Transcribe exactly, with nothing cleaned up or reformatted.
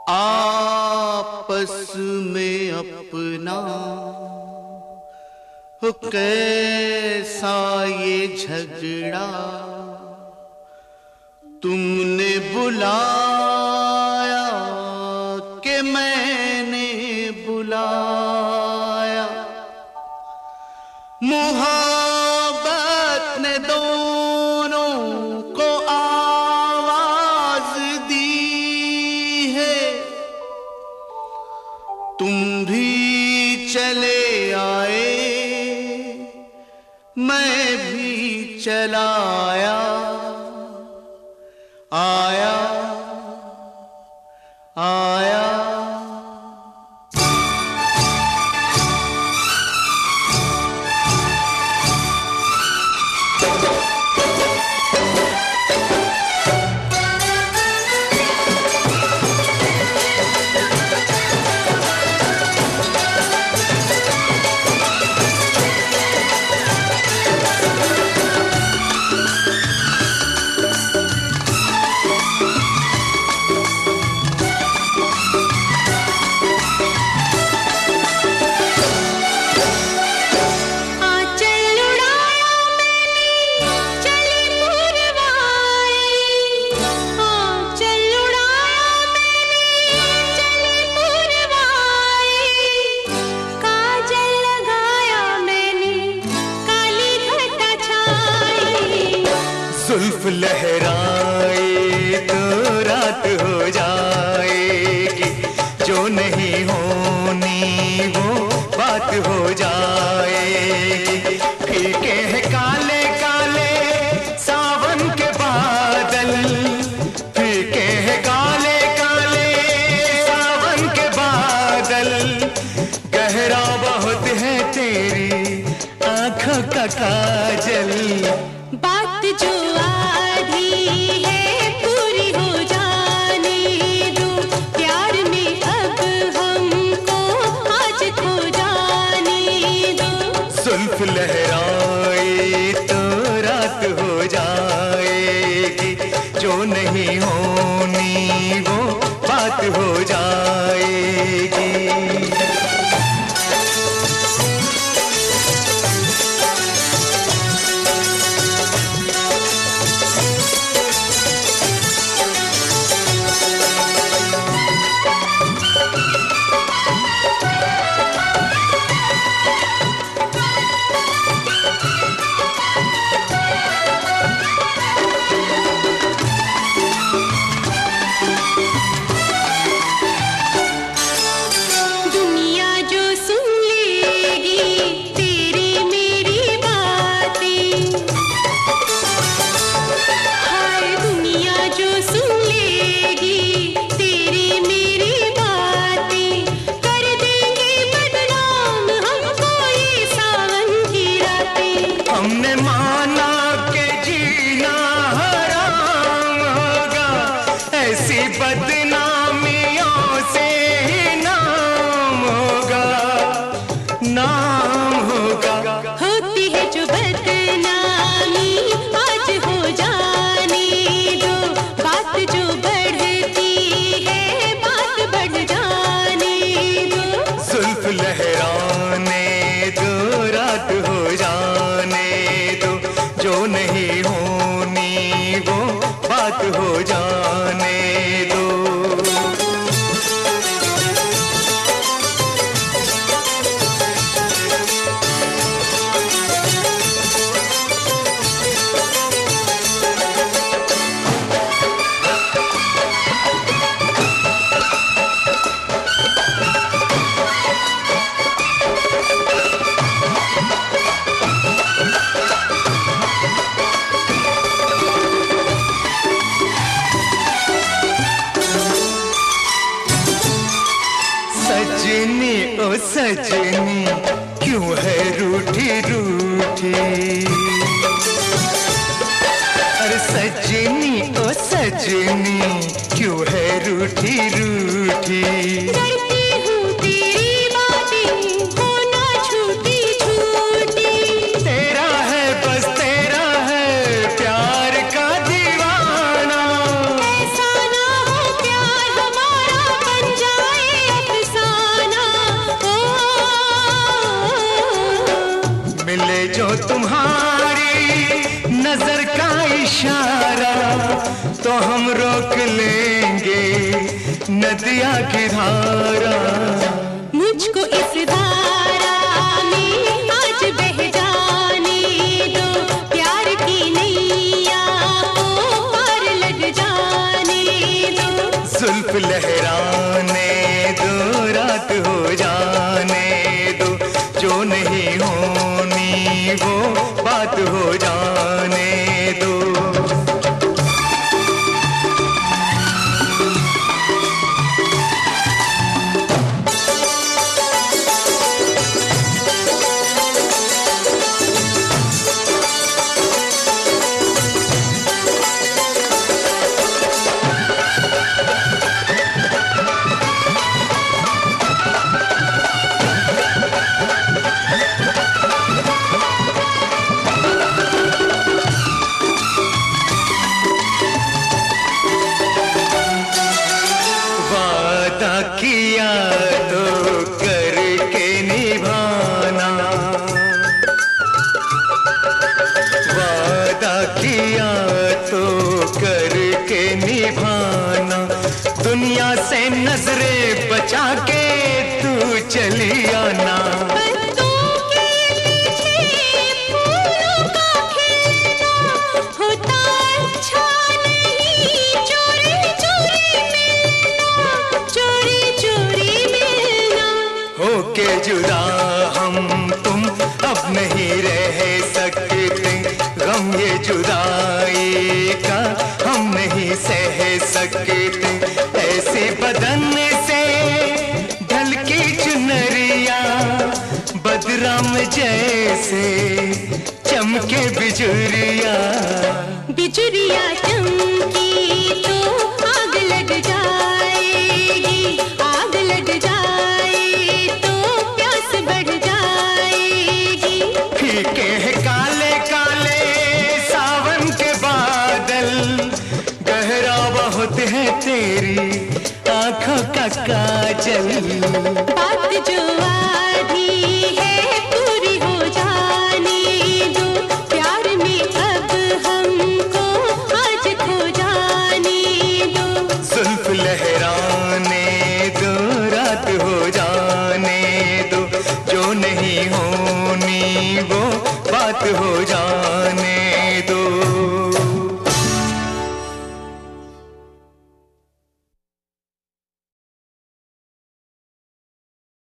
आपस में अपना हो कैसा ये झगड़ा, तुमने बुलाया कि मैंने बुलाया, मोहब्बत ने दोनों को आवाज दी है, तुम भी चले आए मैं भी चला आया, आया आया। जुल्फ लहराए तो रात हो जाएगी, जो नहीं होनी वो बात हो जाएगी। फीके हैं काले काले सावन के बादल, फीके हैं काले काले सावन के बादल, गहरा बहुत है तेरी आँखों का काजल। बात जो आधी है पूरी हो जाने दो, प्यार में अब हमको आज खो जाने दो। जुल्फ लहराए तो रात हो जाएगी, जो नहीं होनी वो बात हो जाएगी। हमने माना के जीना हराम होगा, ऐसी बदनामियों से ही नाम होगा, नाम होगा। होती है जो बदनामी आज हो जाने दो, बात जो बढ़ती है बात बढ़ जाने दो। जुल्फ लहराने दो रात हो जाने दो, जो नहीं होनी वो बात हो जाने दो। सजनी ओ सजनी क्यों है रूठी रूठी, अरे सजनी ओ सजनी क्यों है रूठी रूठी। करती हूँ तेरी बातें होना छूटी छूटी, तेरा है बस तेरा है प्यार का दीवाना, ऐसा ना हो प्यार हमारा बन का इशारा तो हम रोक लेंगे नदिया की धारा। मुझको इस धारा में आज बह जाने दो, प्यार की नैया को पार लग जाने दो। जुल्फ लहराने दो, रात हो जाने दो, जो नहीं होनी वो बात हो जाने दो। किया तो करके निभाना, वादा किया तो करके निभाना। दुनिया से नजरें बचा के तू चली आना। के जुदा हम तुम अब नहीं रह सकते, गम ये जुदाई का हम नहीं सह सकते। ऐसे बदन से ढलकी चुनरिया बदराम जैसे चमके बिजुरिया। बिजुरिया चमकी तो आग लग जाएगी, आग लग जाए तो प्यास बढ़ जाएगी। फीके हैं काले काले सावन के बादल, गहरा बहुत है तेरी आंखों का काजल। बात जो